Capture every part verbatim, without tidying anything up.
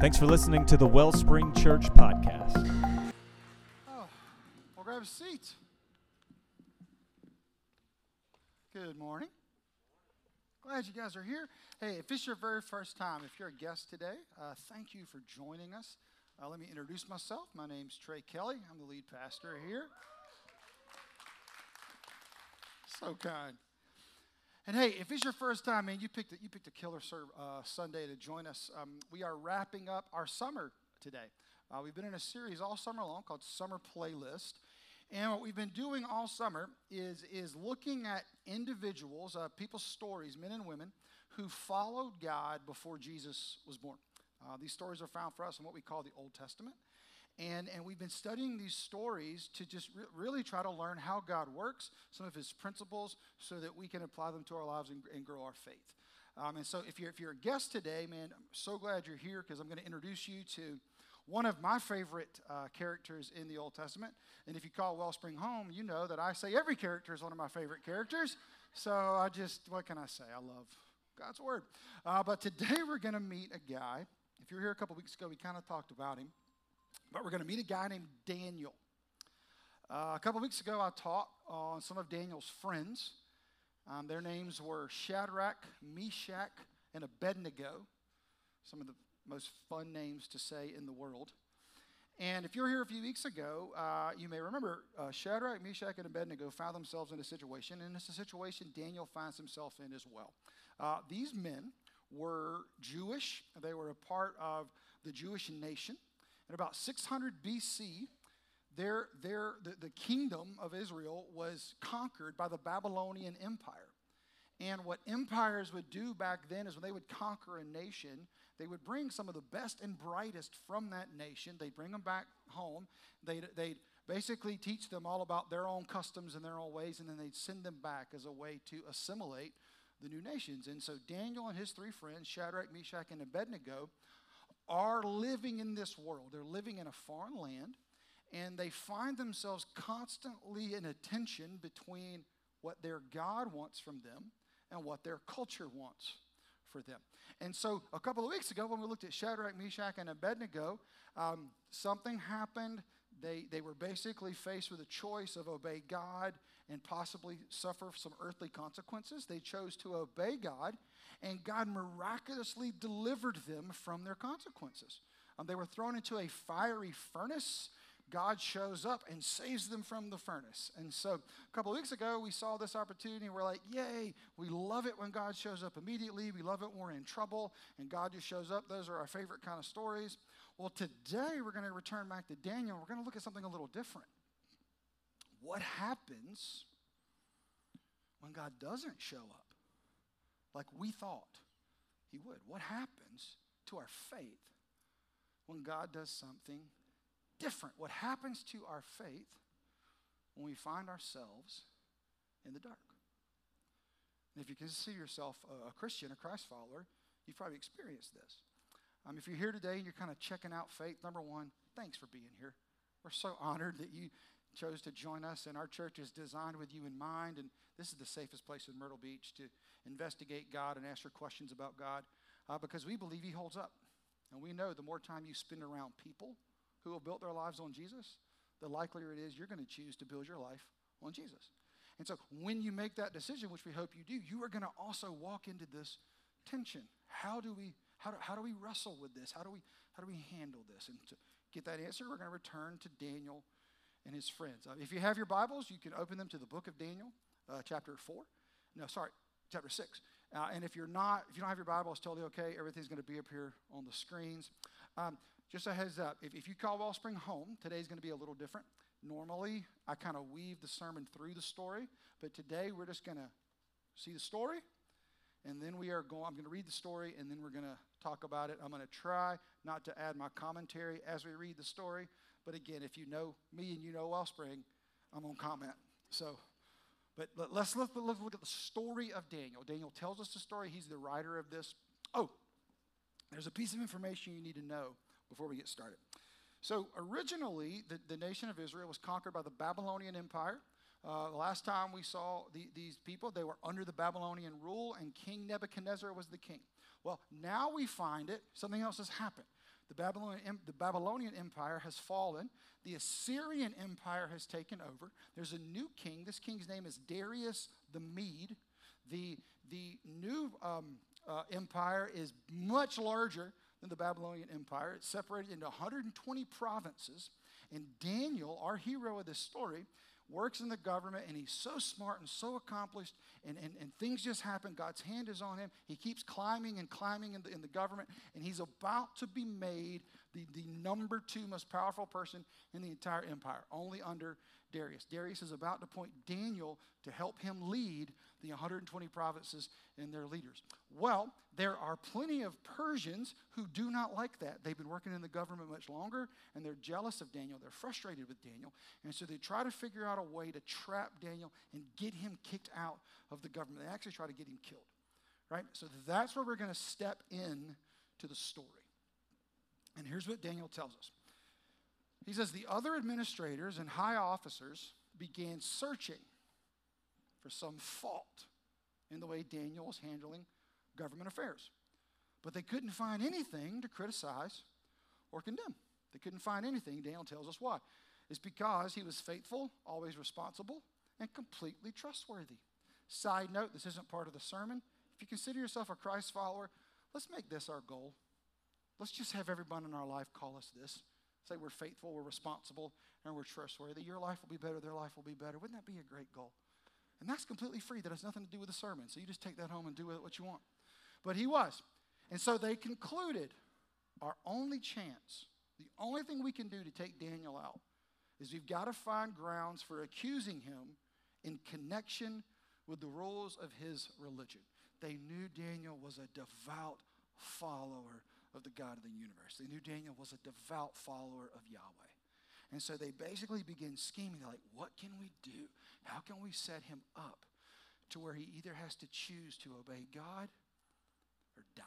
Thanks for listening to the Wellspring Church podcast. Oh, well, grab a seat. Good morning. Glad you guys are here. Hey, if it's your very first time, if you're a guest today, uh, thank you for joining us. Uh, let me introduce myself. My name's Trey Kelly. I'm the lead pastor here. So kind. And hey, if it's your first time, man, you picked a, you picked a killer serve, uh, Sunday to join us. Um, we are wrapping up our summer today. Uh, we've been in a series all summer long called Summer Playlist. And what we've been doing all summer is, is looking at individuals, uh, people's stories, men and women, who followed God before Jesus was born. Uh, these stories are found for us in what we call the Old Testament. And, and we've been studying these stories to just re- really try to learn how God works, some of his principles, so that we can apply them to our lives and, and grow our faith. Um, and so if you're, if you're a guest today, man, I'm so glad you're here because I'm going to introduce you to one of my favorite uh, characters in the Old Testament. And if you call Wellspring home, you know that I say every character is one of my favorite characters. So I just, what can I say? I love God's word. Uh, but today we're going to meet a guy. If you were here a couple weeks ago, we kind of talked about him. But we're going to meet a guy named Daniel. Uh, a couple weeks ago, I taught on some of Daniel's friends. Um, their names were Shadrach, Meshach, and Abednego. Some of the most fun names to say in the world. And if you were here a few weeks ago, uh, you may remember uh, Shadrach, Meshach, and Abednego found themselves in a situation, and it's a situation Daniel finds himself in as well. Uh, these men were Jewish. They were a part of the Jewish nation. In about six hundred B C, their, their, the, the kingdom of Israel was conquered by the Babylonian Empire. And what empires would do back then is when they would conquer a nation, they would bring some of the best and brightest from that nation. They'd bring them back home. They'd, they'd basically teach them all about their own customs and their own ways, and then they'd send them back as a way to assimilate the new nations. And so Daniel and his three friends, Shadrach, Meshach, and Abednego, are living in this world. They're living in a foreign land, and they find themselves constantly in a tension between what their God wants from them and what their culture wants for them. And so a couple of weeks ago when we looked at Shadrach, Meshach, and Abednego, um, something happened. They, they were basically faced with a choice of obey God and possibly suffer some earthly consequences. They chose to obey God, and God miraculously delivered them from their consequences. Um, they were thrown into a fiery furnace. God shows up and saves them from the furnace. And so a couple of weeks ago, we saw this opportunity. We're like, yay, we love it when God shows up immediately. We love it when we're in trouble and God just shows up. Those are our favorite kind of stories. Well, today we're going to return back to Daniel. We're going to look at something a little different. What happens when God doesn't show up like we thought he would? What happens to our faith when God does something different? What happens to our faith when we find ourselves in the dark? And if you consider yourself a Christian, a Christ follower, you've probably experienced this. Um, if you're here today and you're kind of checking out faith, number one, thanks for being here. We're so honored that you chose to join us, and our church is designed with you in mind, and this is the safest place in Myrtle Beach to investigate God and ask your questions about God uh, because we believe he holds up. And we know the more time you spend around people who have built their lives on Jesus, the likelier it is you're going to choose to build your life on Jesus. And so when you make that decision, which we hope you do, you are going to also walk into this tension. How do we how do, how do we wrestle with this? How do we how do we handle this? And to get that answer, we're going to return to Daniel and his friends. Uh, if you have your Bibles, you can open them to the book of Daniel, uh, chapter four. No, sorry, chapter six. Uh, and if you're not, if you don't have your Bible, it's totally okay. Everything's going to be up here on the screens. Um, Just a heads up, if, if you call Wellspring home, today's going to be a little different. Normally, I kind of weave the sermon through the story, but today we're just going to see the story, and then we are going, I'm going to read the story, and then we're going to talk about it. I'm going to try not to add my commentary as we read the story, but again, if you know me and you know Wellspring, I'm going to comment. So, but let's look, let's look at the story of Daniel. Daniel tells us the story. He's the writer of this. Oh, there's a piece of information you need to know before we get started. So originally, the, the nation of Israel was conquered by the Babylonian Empire. Uh, the last time we saw the, these people, they were under the Babylonian rule, and King Nebuchadnezzar was the king. Well, now we find it, something else has happened. The Babylonian, the Babylonian Empire has fallen. The Assyrian Empire has taken over. There's a new king. This king's name is Darius the Mede. The, the new um, uh, empire is much larger than the Babylonian Empire. It's separated into one hundred twenty provinces. And Daniel, our hero of this story, works in the government, and he's so smart and so accomplished, and, and, and things just happen. God's hand is on him. He keeps climbing and climbing in the, in the government, and he's about to be made the, the number two most powerful person in the entire empire, only under Darius. Darius is about to appoint Daniel to help him lead the one hundred twenty provinces and their leaders. Well, there are plenty of Persians who do not like that. They've been working in the government much longer, and they're jealous of Daniel. They're frustrated with Daniel, and so they try to figure out a way to trap Daniel and get him kicked out of the government. They actually try to get him killed, right? So that's where we're going to step in to the story. And here's what Daniel tells us. He says, the other administrators and high officers began searching for some fault in the way Daniel was handling government affairs. But they couldn't find anything to criticize or condemn. They couldn't find anything. Daniel tells us why. It's because he was faithful, always responsible, and completely trustworthy. Side note, this isn't part of the sermon. If you consider yourself a Christ follower, let's make this our goal. Let's just have everyone in our life call us this. Say we're faithful, we're responsible, and we're trustworthy. Your life will be better, their life will be better. Wouldn't that be a great goal? And that's completely free. That has nothing to do with the sermon. So you just take that home and do with it what you want. But he was. And so they concluded our only chance, the only thing we can do to take Daniel out is we've got to find grounds for accusing him in connection with the rules of his religion. They knew Daniel was a devout follower of the God of the universe. They knew Daniel was a devout follower of Yahweh. And so they basically begin scheming. They're like, what can we do? How can we set him up to where he either has to choose to obey God or die?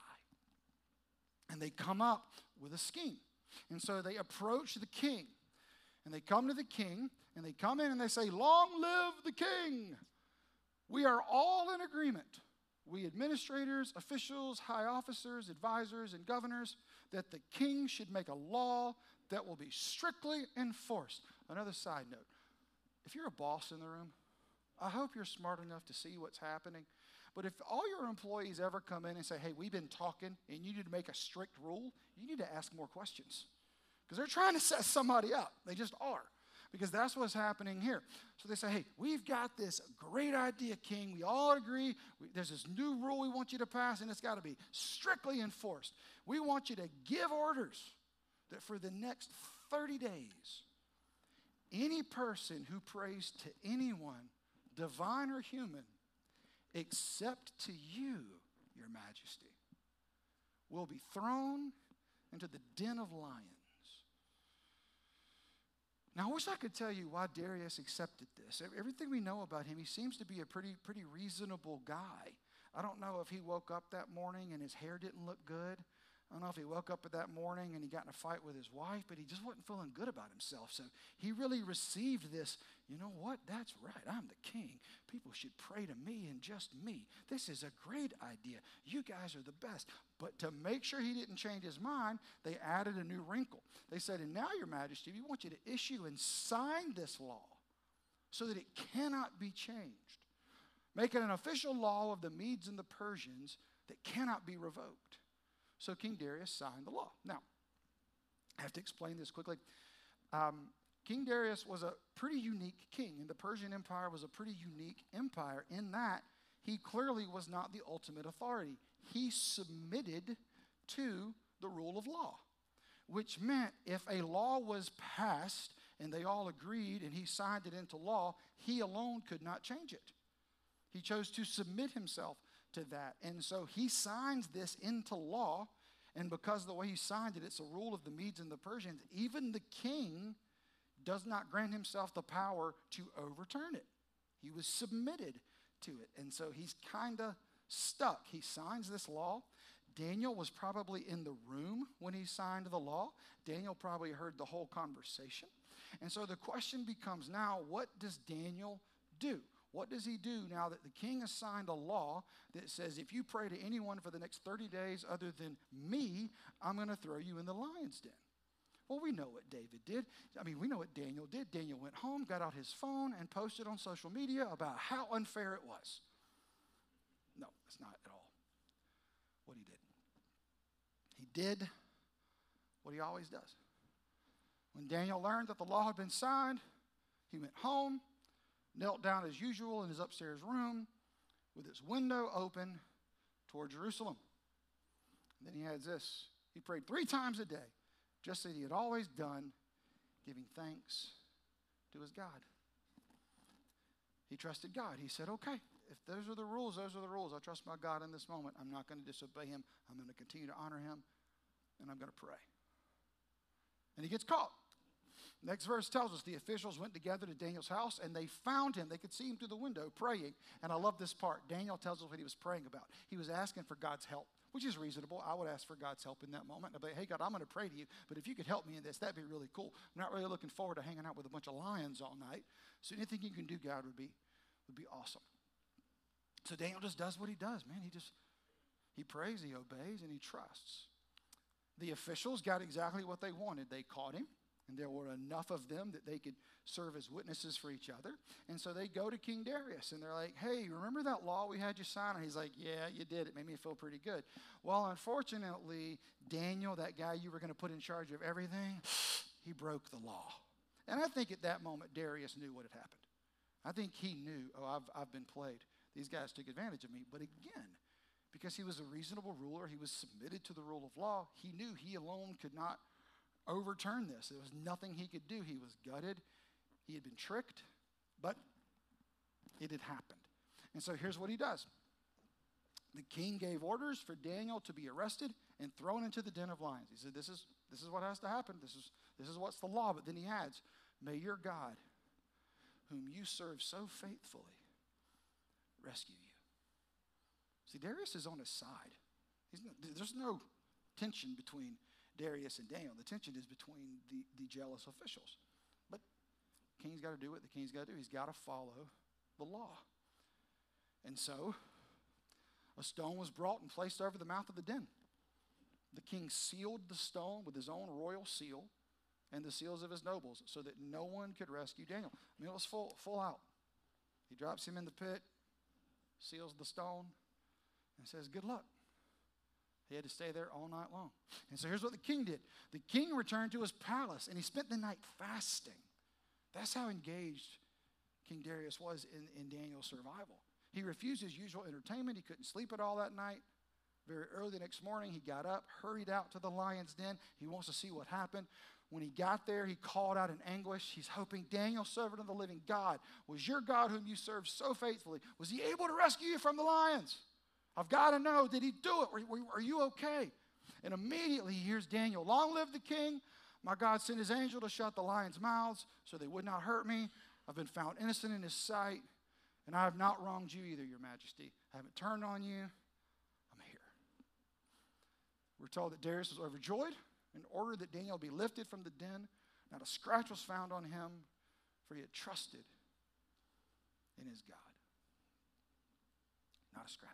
And they come up with a scheme. And so they approach the king. And they come to the king, and they come in and they say, long live the king. We are all in agreement, we administrators, officials, high officers, advisors, and governors, that the king should make a law that will be strictly enforced. Another side note, if you're a boss in the room, I hope you're smart enough to see what's happening. But if all your employees ever come in and say, hey, we've been talking, and you need to make a strict rule, you need to ask more questions. Because they're trying to set somebody up. They just are. Because that's what's happening here. So they say, hey, we've got this great idea, king. We all agree. We, there's this new rule we want you to pass, and it's got to be strictly enforced. We want you to give orders that for the next thirty days, any person who prays to anyone, divine or human, except to you, your majesty, will be thrown into the den of lions. Now, I wish I could tell you why Darius accepted this. Everything we know about him, he seems to be a pretty, pretty reasonable guy. I don't know if he woke up that morning and his hair didn't look good. I don't know if he woke up that morning and he got in a fight with his wife, but he just wasn't feeling good about himself. So he really received this, you know what, that's right, I'm the king. People should pray to me and just me. This is a great idea. You guys are the best. But to make sure he didn't change his mind, they added a new wrinkle. They said, and now, your majesty, we want you to issue and sign this law so that it cannot be changed. Make it an official law of the Medes and the Persians that cannot be revoked. So King Darius signed the law. Now, I have to explain this quickly. Um, King Darius was a pretty unique king, and the Persian Empire was a pretty unique empire in that he clearly was not the ultimate authority. He submitted to the rule of law, which meant if a law was passed and they all agreed and he signed it into law, he alone could not change it. He chose to submit himself to that. And so he signs this into law, and because of the way he signed it, it's a rule of the Medes and the Persians. Even the king does not grant himself the power to overturn it. He was submitted to it, and so he's kind of stuck. He signs this law. Daniel was probably in the room when he signed the law. Daniel probably heard the whole conversation. And so the question becomes now, what does Daniel do? What does he do now that the king has signed a law that says if you pray to anyone for the next thirty days other than me, I'm going to throw you in the lion's den? Well, we know what David did. I mean, we know what Daniel did. Daniel went home, got out his phone, and posted on social media about how unfair it was. No, that's not at all what he did. He did what he always does. When Daniel learned that the law had been signed, he went home, knelt down as usual in his upstairs room with its window open toward Jerusalem. And then he adds this. He prayed three times a day, just as he had always done, giving thanks to his God. He trusted God. He said, okay, if those are the rules, those are the rules. I trust my God in this moment. I'm not going to disobey him. I'm going to continue to honor him, and I'm going to pray. And he gets caught. Next verse tells us the officials went together to Daniel's house, and they found him. They could see him through the window praying. And I love this part. Daniel tells us what he was praying about. He was asking for God's help, which is reasonable. I would ask for God's help in that moment. I'd be like, hey, God, I'm going to pray to you, but if you could help me in this, that'd be really cool. I'm not really looking forward to hanging out with a bunch of lions all night. So anything you can do, God, would be, would be awesome. So Daniel just does what he does, man. He just, he prays, he obeys, and he trusts. The officials got exactly what they wanted. They caught him, and there were enough of them that they could serve as witnesses for each other. And so they go to King Darius, and they're like, hey, remember that law we had you sign? And he's like, yeah, you did. It made me feel pretty good. Well, unfortunately, Daniel, that guy you were going to put in charge of everything, he broke the law. And I think at that moment, Darius knew what had happened. I think he knew, oh, I've, I've been played. These guys took advantage of me. But again, because he was a reasonable ruler, he was submitted to the rule of law, he knew he alone could not overturn this. There was nothing he could do. He was gutted. He had been tricked, but it had happened. And so here's what he does. The king gave orders for Daniel to be arrested and thrown into the den of lions. He said, this is, this is what has to happen. This is, this is what's the law. But then he adds, may your God, whom you serve so faithfully, rescue you. See, Darius is on his side. He's no, there's no tension between Darius and Daniel. The tension is between the, the jealous officials. But the king's got to do what the king's got to do. He's got to follow the law. And so a stone was brought and placed over the mouth of the den. The king sealed the stone with his own royal seal and the seals of his nobles so that no one could rescue Daniel. I mean, it was full, full out. He drops him in the pit, seals the stone, and says, good luck. He had to stay there all night long. And so here's what the king did. The king returned to his palace, and he spent the night fasting. That's how engaged King Darius was in, in Daniel's survival. He refused his usual entertainment. He couldn't sleep at all that night. Very early the next morning, he got up, hurried out to the lion's den. He wants to see what happened. When he got there, he called out in anguish. He's hoping, Daniel, servant of the living God, was your God whom you served so faithfully, was he able to rescue you from the lions? I've got to know, did he do it? Are you okay? And immediately he hears Daniel, long live the king. My God sent his angel to shut the lions' mouths so they would not hurt me. I've been found innocent in his sight, and I have not wronged you either, your majesty. I haven't turned on you. I'm here. We're told that Darius was overjoyed and ordered that Daniel be lifted from the den. Not a scratch was found on him, for he had trusted in his God. Not a scratch.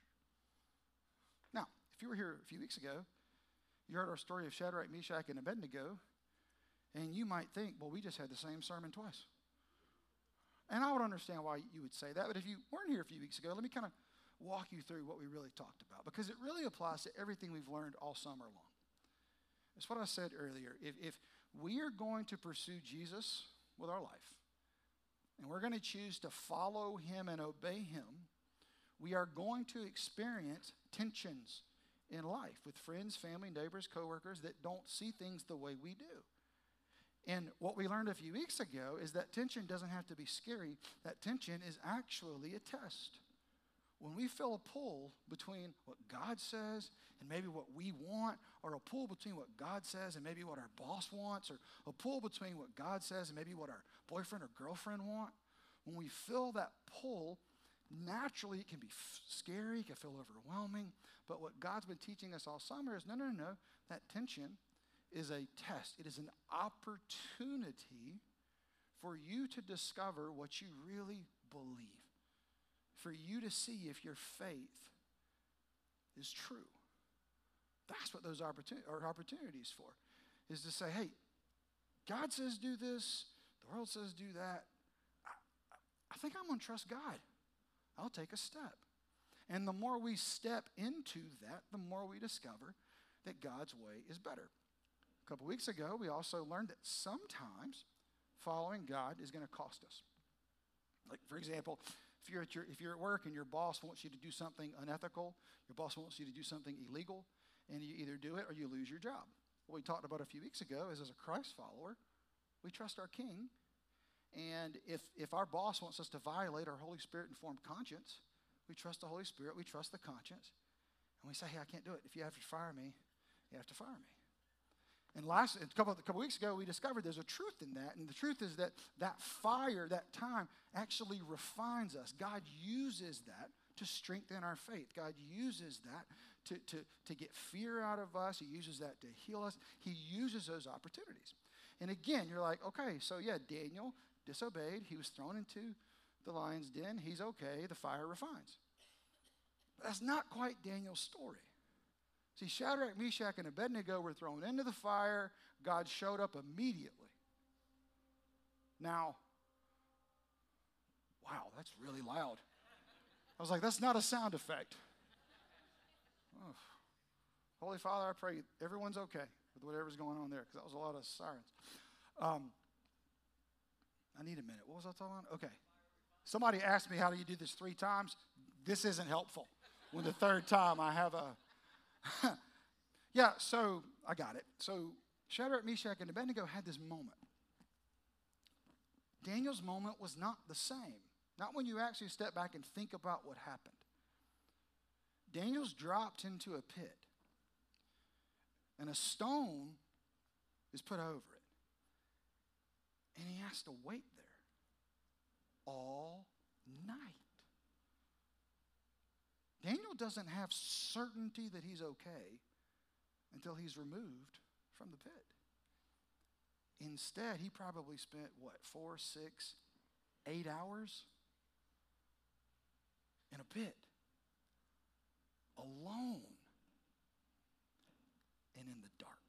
Now, if you were here a few weeks ago, you heard our story of Shadrach, Meshach, and Abednego, and you might think, well, we just had the same sermon twice. And I would understand why you would say that, but if you weren't here a few weeks ago, let me kind of walk you through what we really talked about, because it really applies to everything we've learned all summer long. It's what I said earlier. If, if we are going to pursue Jesus with our life, and we're going to choose to follow him and obey him, we are going to experience tensions in life with friends, family, neighbors, coworkers that don't see things the way we do. And what we learned a few weeks ago is that tension doesn't have to be scary. That tension is actually a test. When we feel a pull between what God says and maybe what we want, or a pull between what God says and maybe what our boss wants, or a pull between what God says and maybe what our boyfriend or girlfriend want, when we feel that pull, naturally it can be f- scary, it can feel overwhelming. But what God's been teaching us all summer is no, no, no, no. That tension is a test. It is an opportunity for you to discover what you really believe. for you to see if your faith is true. That's what those opportun- are opportunities for, is to say, hey, God says do this, the world says do that. I, I think I'm going to trust God. I'll take a step. And the more we step into that, the more we discover that God's way is better. A couple weeks ago, we also learned that sometimes following God is going to cost us. Like, for example, if you're at your, if you're at work and your boss wants you to do something unethical, your boss wants you to do something illegal, and you either do it or you lose your job. What we talked about a few weeks ago is, as a Christ follower, we trust our King. And if, if our boss wants us to violate our Holy Spirit-informed conscience, we trust the Holy Spirit, we trust the conscience, and we say, hey, I can't do it. If you have to fire me, you have to fire me. And last, a couple, a couple weeks ago, we discovered there's a truth in that, and the truth is that that fire, that time, actually refines us. God uses that to strengthen our faith. God uses that to, to, to get fear out of us. He uses that to heal us. He uses those opportunities. And again, you're like, okay, so yeah, Daniel disobeyed. He was thrown into the lion's den. He's okay. The fire refines. But that's not quite Daniel's story. See, Shadrach, Meshach, and Abednego were thrown into the fire. God showed up immediately. Now, wow, that's really loud. I was like, that's not a sound effect. Oh. Holy Father, I pray everyone's okay with whatever's going on there, because that was a lot of sirens. Um, I need a minute. What was I talking about? Okay. Somebody asked me, how do you do this three times? This isn't helpful. When the third time I have a... yeah, so I got it. So Shadrach, Meshach, and Abednego had this moment. Daniel's moment was not the same. Not when you actually step back and think about what happened. Daniel's dropped into a pit, and a stone is put over it. And he has to wait there all night. Daniel doesn't have certainty that he's okay until he's removed from the pit. Instead, he probably spent, what, four, six, eight hours in a pit, alone and in the dark.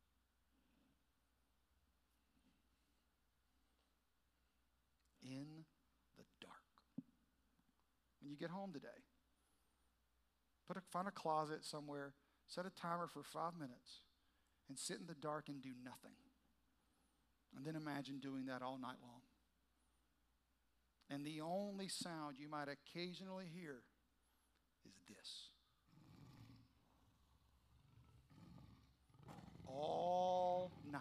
In the dark. When you get home today, Put a, find a closet somewhere, set a timer for five minutes, and sit in the dark and do nothing. And then imagine doing that all night long. And the only sound you might occasionally hear is this. All night,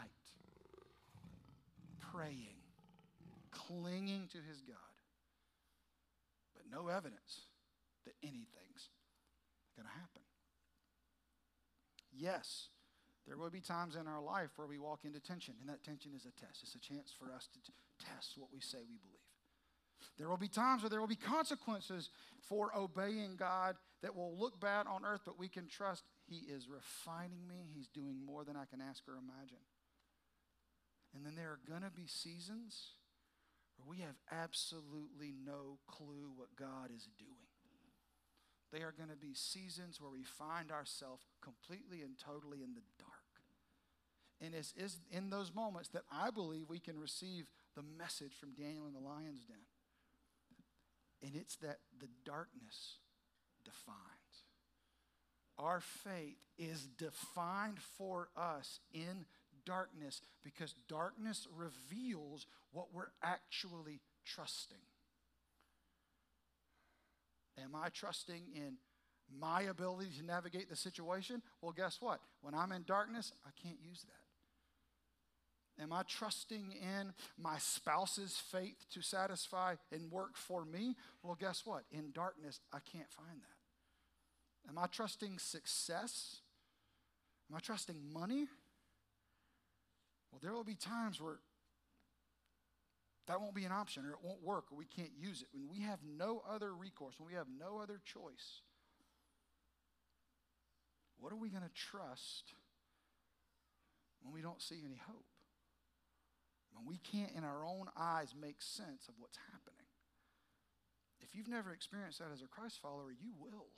praying, clinging to his God, but no evidence that anything's going to happen. Yes, there will be times in our life where we walk into tension, and that tension is a test. It's a chance for us to t- test what we say we believe. There will be times where there will be consequences for obeying God that will look bad on earth, but we can trust He is refining me. He's doing more than I can ask or imagine. And then there are going to be seasons where we have absolutely no clue what God is doing. They are going to be seasons where we find ourselves completely and totally in the dark. And it's, it's in those moments that I believe we can receive the message from Daniel in the lion's den. And it's that the darkness defines. Our faith is defined for us in darkness because darkness reveals what we're actually trusting. Am I trusting in my ability to navigate the situation? Well, guess what? When I'm in darkness, I can't use that. Am I trusting in my spouse's faith to satisfy and work for me? Well, guess what? In darkness, I can't find that. Am I trusting success? Am I trusting money? Well, there will be times where that won't be an option, or it won't work, or we can't use it. When we have no other recourse, when we have no other choice, what are we going to trust when we don't see any hope? When we can't, in our own eyes, make sense of what's happening? If you've never experienced that as a Christ follower, you will.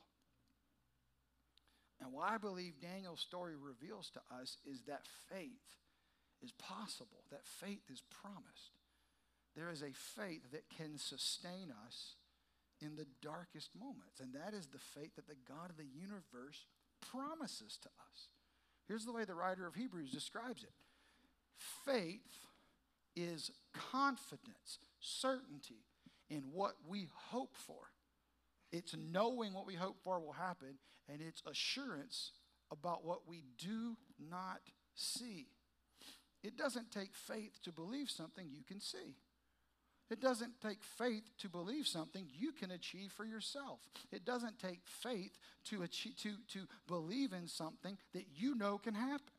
And what I believe Daniel's story reveals to us is that faith is possible, that faith is promised. There is a faith that can sustain us in the darkest moments, and that is the faith that the God of the universe promises to us. Here's the way the writer of Hebrews describes it. Faith is confidence, certainty in what we hope for. It's knowing what we hope for will happen, and it's assurance about what we do not see. It doesn't take faith to believe something you can see. It doesn't take faith to believe something you can achieve for yourself. It doesn't take faith to achieve, to, to believe in something that you know can happen.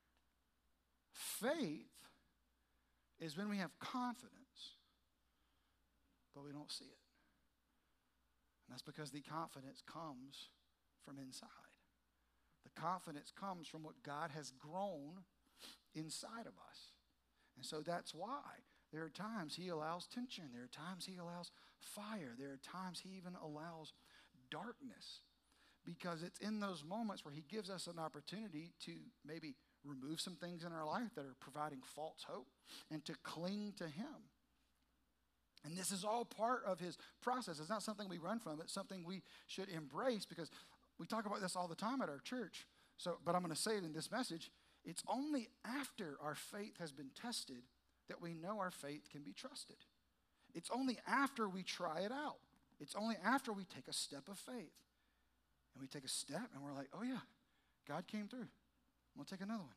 Faith is when we have confidence, but we don't see it. And that's because the confidence comes from inside. The confidence comes from what God has grown inside of us. And so that's why there are times he allows tension. There are times he allows fire. There are times he even allows darkness. Because it's in those moments where he gives us an opportunity to maybe remove some things in our life that are providing false hope and to cling to him. And this is all part of his process. It's not something we run from. It's something we should embrace, because we talk about this all the time at our church. So, but I'm going to say it in this message. It's only after our faith has been tested that we know our faith can be trusted. It's only after we try it out. It's only after we take a step of faith. And we take a step and we're like, oh yeah, God came through. I'm going to take another one.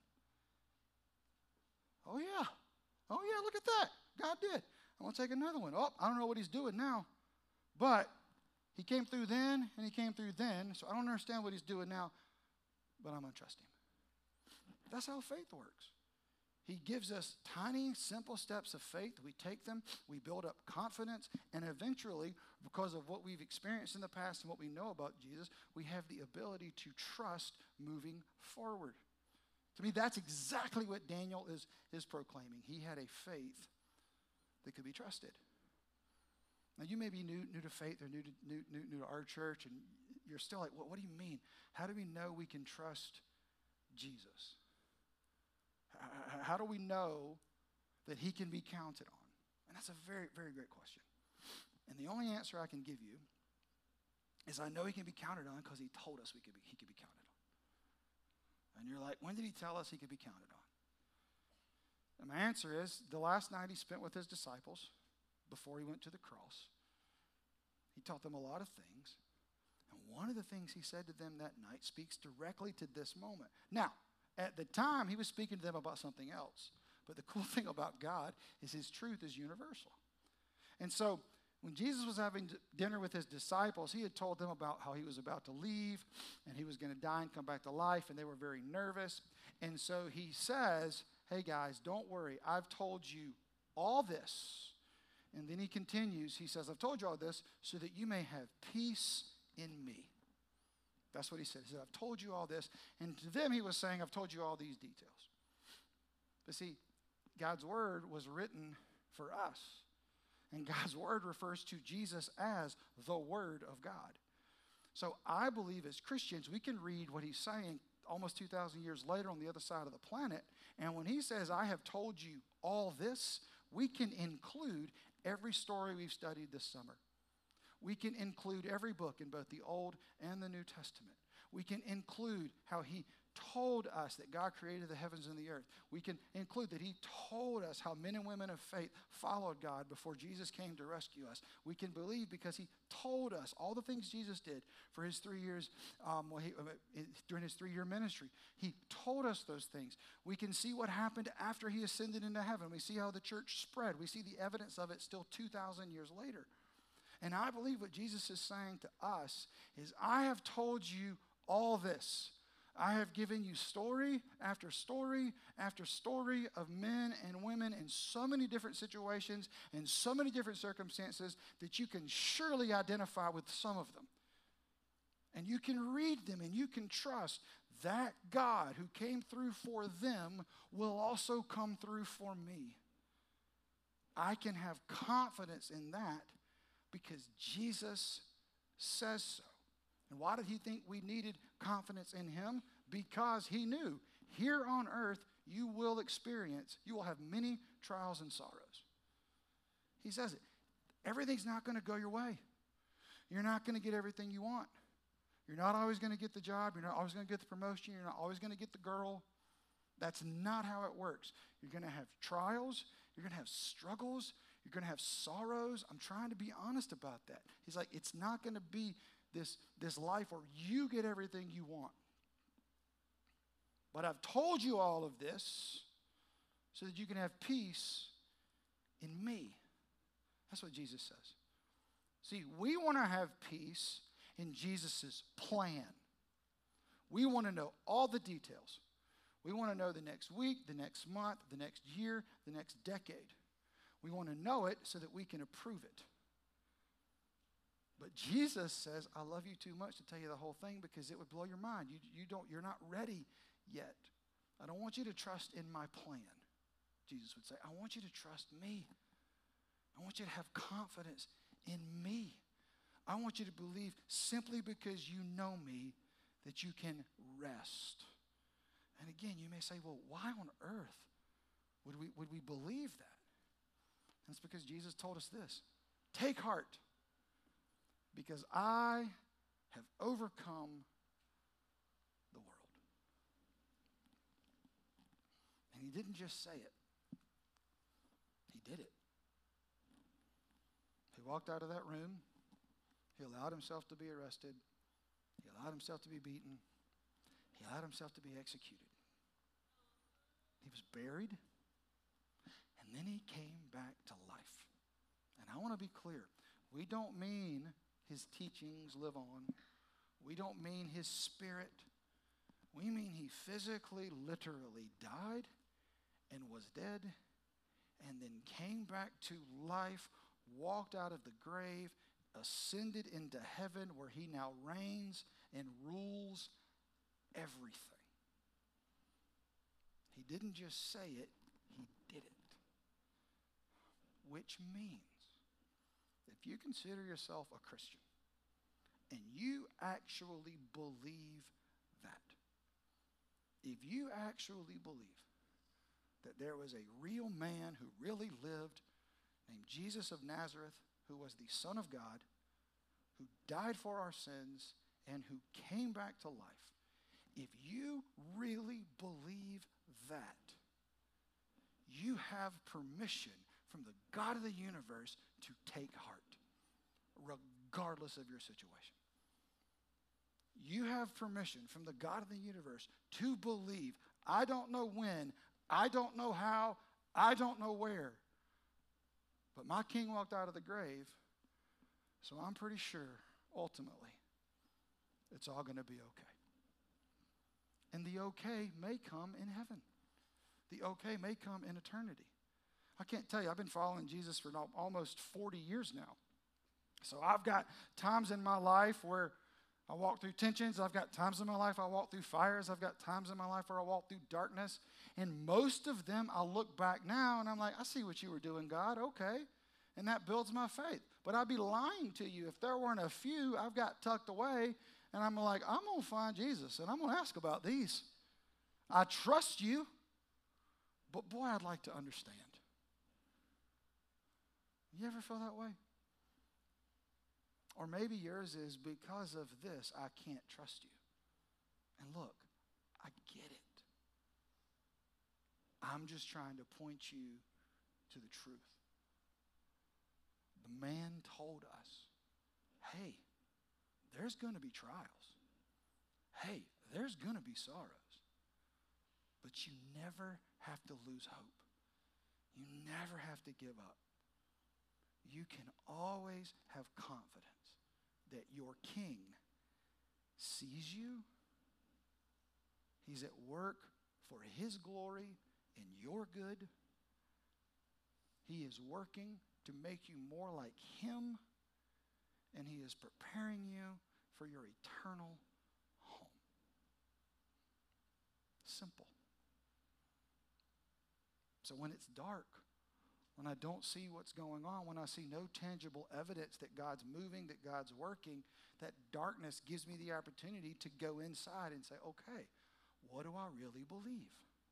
Oh yeah. Oh yeah, look at that. God did. I'm going to take another one. Oh, I don't know what he's doing now. But he came through then and he came through then. So I don't understand what he's doing now. But I'm going to trust him. That's how faith works. He gives us tiny, simple steps of faith. We take them, we build up confidence, and eventually, because of what we've experienced in the past and what we know about Jesus, we have the ability to trust moving forward. To me, that's exactly what Daniel is, is proclaiming. He had a faith that could be trusted. Now, you may be new, new to faith or new to, new, new, new to our church, and you're still like, what, what do you mean? How do we know we can trust Jesus? How do we know that he can be counted on? And that's a very, very great question. And the only answer I can give you is I know he can be counted on because he told us we could be, he could be counted on. And you're like, when did he tell us he could be counted on? And my answer is the last night he spent with his disciples before he went to the cross. He taught them a lot of things. And one of the things he said to them that night speaks directly to this moment. Now, at the time, he was speaking to them about something else. But the cool thing about God is his truth is universal. And so when Jesus was having dinner with his disciples, he had told them about how he was about to leave and he was going to die and come back to life, and they were very nervous. And so he says, hey guys, don't worry. I've told you all this. And then he continues. He says, I've told you all this so that you may have peace in me. That's what he said. He said, I've told you all this. And to them, he was saying, I've told you all these details. But see, God's word was written for us. And God's word refers to Jesus as the Word of God. So I believe as Christians, we can read what he's saying almost two thousand years later on the other side of the planet. And when he says, I have told you all this, we can include every story we've studied this summer. We can include every book in both the Old and the New Testament. We can include how he told us that God created the heavens and the earth. We can include that he told us how men and women of faith followed God before Jesus came to rescue us. We can believe because he told us all the things Jesus did for his three years, um, well, he, uh, during his three-year ministry. He told us those things. We can see what happened after he ascended into heaven. We see how the church spread. We see the evidence of it still two thousand years later. And I believe what Jesus is saying to us is, I have told you all this. I have given you story after story after story of men and women in so many different situations and so many different circumstances that you can surely identify with some of them. And you can read them and you can trust that God who came through for them will also come through for me. I can have confidence in that Because Jesus says so. And why did he think we needed confidence in him? Because he knew here on earth you will experience, you will have many trials and sorrows. He says it. Everything's not going to go your way. You're not going to get everything you want. You're not always going to get the job. You're not always going to get the promotion. You're not always going to get the girl. That's not how it works. You're going to have trials. You're going to have struggles. You're going to have sorrows. I'm trying to be honest about that. He's like, it's not going to be this, this life where you get everything you want. But I've told you all of this so that you can have peace in me. That's what Jesus says. See, we want to have peace in Jesus' plan. We want to know all the details. We want to know the next week, the next month, the next year, the next decade. We want to know it so that we can approve it. But Jesus says, I love you too much to tell you the whole thing because it would blow your mind. You, you don't, you're not ready yet. I don't want you to trust in my plan, Jesus would say. I want you to trust me. I want you to have confidence in me. I want you to believe simply because you know me that you can rest. And again, you may say, well, why on earth would we, would we believe that? And it's because Jesus told us this. Take heart, because I have overcome the world. And he didn't just say it. He did it. He walked out of that room. He allowed himself to be arrested. He allowed himself to be beaten. He allowed himself to be executed. He was buried. And then he came back to life. And I want to be clear. We don't mean his teachings live on. We don't mean his spirit. We mean he physically, literally died and was dead and then came back to life, walked out of the grave, ascended into heaven where he now reigns and rules everything. He didn't just say it, he did it. Which means, if you consider yourself a Christian and you actually believe that, if you actually believe that there was a real man who really lived named Jesus of Nazareth, who was the Son of God, who died for our sins, and who came back to life, if you really believe that, you have permission from the God of the universe to take heart, regardless of your situation. You have permission from the God of the universe to believe, I don't know when, I don't know how, I don't know where, but my king walked out of the grave, so I'm pretty sure, ultimately, it's all going to be okay. And the okay may come in heaven. The okay may come in eternity. I can't tell you, I've been following Jesus for almost forty years now. So I've got times in my life where I walk through tensions. I've got times in my life I walk through fires. I've got times in my life where I walk through darkness. And most of them, I look back now and I'm like, I see what you were doing, God. Okay. And that builds my faith. But I'd be lying to you if there weren't a few I've got tucked away and I'm like, I'm going to find Jesus and I'm going to ask about these. I trust you, but boy, I'd like to understand. You ever feel that way? Or maybe yours is, because of this, I can't trust you. And look, I get it. I'm just trying to point you to the truth. The man told us, hey, there's going to be trials. Hey, there's going to be sorrows. But you never have to lose hope. You never have to give up. You can always have confidence that your king sees you. He's at work for his glory and your good. He is working to make you more like him, and he is preparing you for your eternal home. Simple. So when it's dark, when I don't see what's going on, when I see no tangible evidence that God's moving, that God's working, that darkness gives me the opportunity to go inside and say, okay, what do I really believe?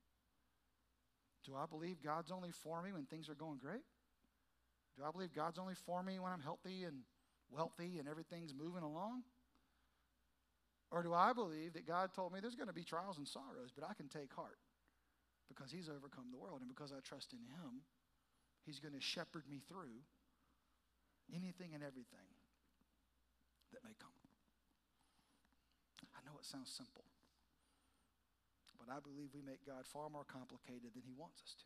Do I believe God's only for me when things are going great? Do I believe God's only for me when I'm healthy and wealthy and everything's moving along? Or do I believe that God told me there's going to be trials and sorrows, but I can take heart because he's overcome the world, and because I trust in him, he's going to shepherd me through anything and everything that may come. I know it sounds simple, but I believe we make God far more complicated than he wants us to.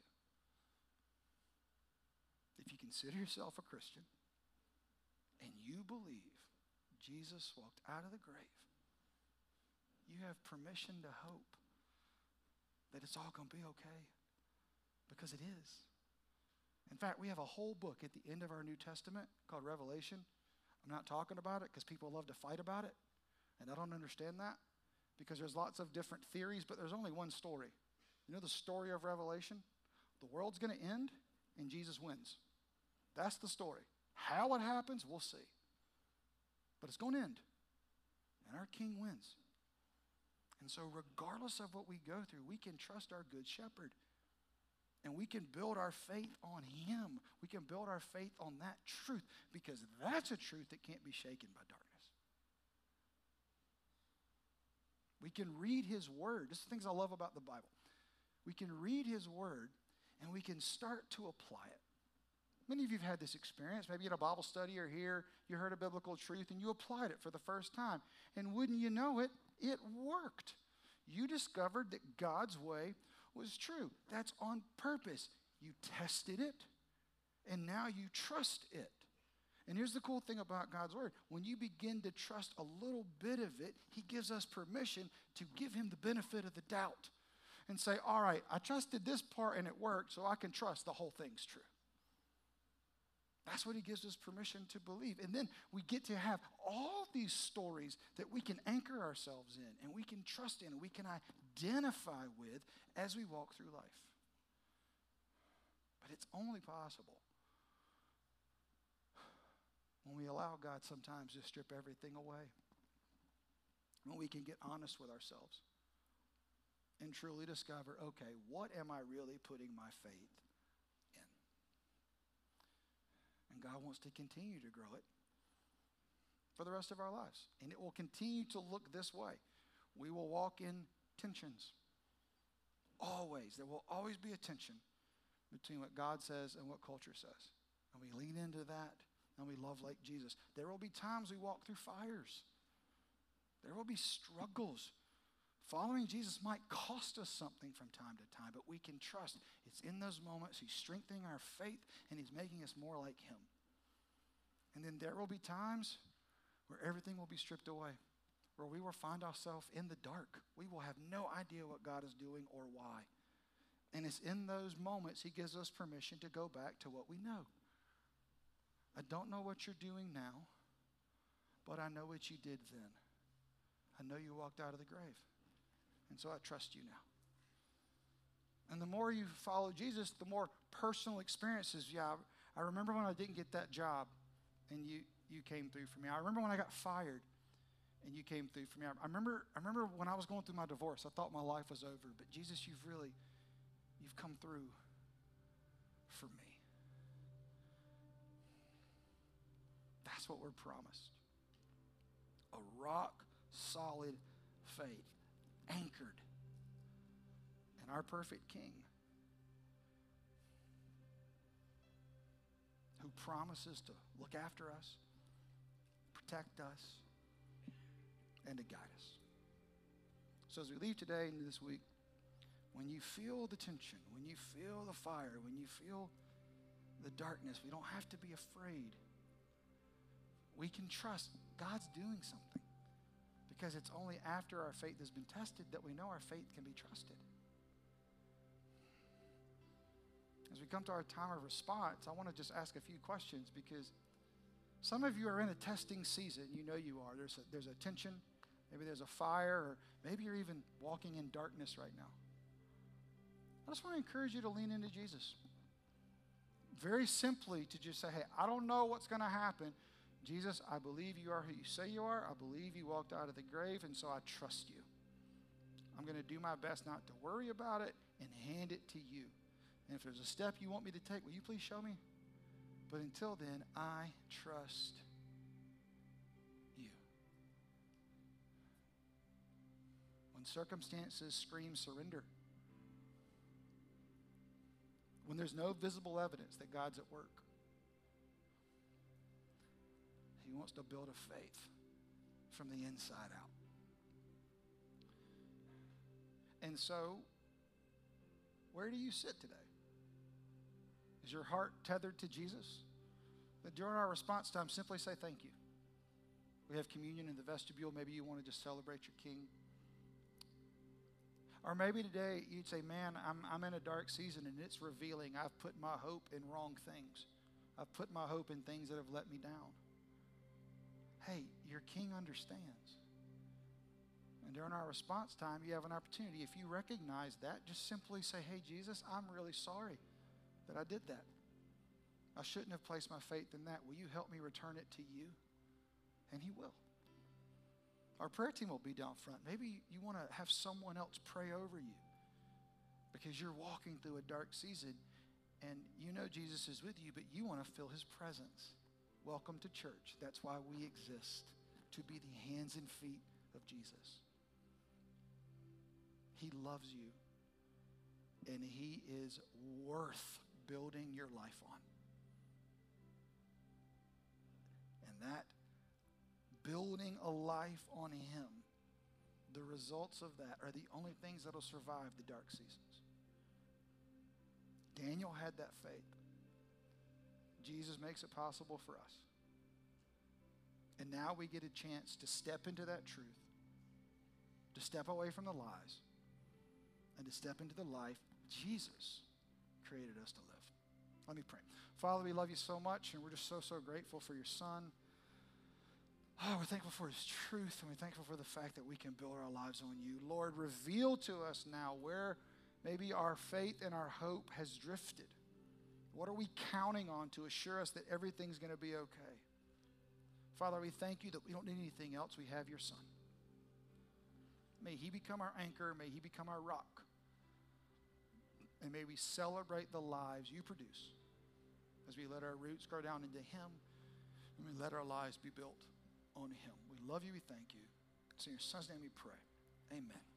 If you consider yourself a Christian and you believe Jesus walked out of the grave, you have permission to hope that it's all going to be okay, because it is. In fact, we have a whole book at the end of our New Testament called Revelation. I'm not talking about it because people love to fight about it, and I don't understand that, because there's lots of different theories, but there's only one story. You know the story of Revelation? The world's going to end, and Jesus wins. That's the story. How it happens, we'll see. But it's going to end, and our King wins. And so regardless of what we go through, we can trust our good shepherd. And we can build our faith on him. We can build our faith on that truth, because that's a truth that can't be shaken by darkness. We can read his word. This is the things I love about the Bible. We can read his word, and we can start to apply it. Many of you have had this experience. Maybe in a Bible study or here, you heard a biblical truth and you applied it for the first time. And wouldn't you know it, it worked. You discovered that God's way was true. That's on purpose. You tested it, and now you trust it. And here's the cool thing about God's word. When you begin to trust a little bit of it, he gives us permission to give him the benefit of the doubt and say, all right, I trusted this part and it worked, so I can trust the whole thing's true. That's what he gives us permission to believe. And then we get to have all these stories that we can anchor ourselves in, and we can trust in, and we can identify with as we walk through life. But it's only possible when we allow God sometimes to strip everything away. When we can get honest with ourselves and truly discover, okay, what am I really putting my faith in? And God wants to continue to grow it for the rest of our lives. And it will continue to look this way. We will walk in tensions. Always. There will always be a tension between what God says and what culture says. And we lean into that, and we love like Jesus. There will be times we walk through fires. There will be struggles. Following Jesus might cost us something from time to time, but we can trust it's in those moments he's strengthening our faith and he's making us more like him. And then there will be times where everything will be stripped away, where we will find ourselves in the dark. We will have no idea what God is doing or why. And it's in those moments he gives us permission to go back to what we know. I don't know what you're doing now, but I know what you did then. I know you walked out of the grave. And so I trust you now. And the more you follow Jesus, the more personal experiences. Yeah, I remember when I didn't get that job and you, you came through for me. I remember when I got fired and you came through for me. I remember, I remember when I was going through my divorce, I thought my life was over. But Jesus, you've really, you've come through for me. That's what we're promised. A rock solid faith. Anchored in our perfect King, who promises to look after us, protect us, and to guide us. So as we leave today and this week, when you feel the tension, when you feel the fire, when you feel the darkness, we don't have to be afraid. We can trust God's doing something. Because it's only after our faith has been tested that we know our faith can be trusted. As we come to our time of response, I want to just ask a few questions, because some of you are in a testing season. You know you are. There's a, there's a tension. Maybe there's a fire, or maybe you're even walking in darkness right now. I just want to encourage you to lean into Jesus. very simply to just say, hey, I don't know what's going to happen. Jesus, I believe you are who you say you are. I believe you walked out of the grave, and so I trust you. I'm going to do my best not to worry about it and hand it to you. And if there's a step you want me to take, will you please show me? But until then, I trust you. When circumstances scream surrender, when there's no visible evidence that God's at work, He wants to build a faith from the inside out. And so, where do you sit today? Is your heart tethered to Jesus? That during our response time, simply say thank you. We have communion in the vestibule. Maybe you want to just celebrate your King. Or maybe today you'd say, man, I'm, I'm in a dark season and it's revealing I've put my hope in wrong things. I've put my hope in things that have let me down. Hey, your King understands. And during our response time, you have an opportunity. If you recognize that, just simply say, hey, Jesus, I'm really sorry that I did that. I shouldn't have placed my faith in that. Will you help me return it to you? And He will. Our prayer team will be down front. Maybe you want to have someone else pray over you because you're walking through a dark season and you know Jesus is with you, but you want to feel His presence. Welcome to church. That's why we exist, to be the hands and feet of Jesus. He loves you, and He is worth building your life on. And that building a life on Him, the results of that are the only things that will survive the dark seasons. Daniel had that faith. Jesus makes it possible for us. And now we get a chance to step into that truth, to step away from the lies, and to step into the life Jesus created us to live. Let me pray. Father, we love you so much, and we're just so, so grateful for your Son. Oh, we're thankful for His truth, and we're thankful for the fact that we can build our lives on you. Lord, reveal to us now where maybe our faith and our hope has drifted. What are we counting on to assure us that everything's going to be okay? Father, we thank you that we don't need anything else. We have your Son. May He become our anchor. May He become our rock. And may we celebrate the lives you produce as we let our roots grow down into Him, and we let our lives be built on Him. We love you. We thank you. It's in your Son's name we pray. Amen.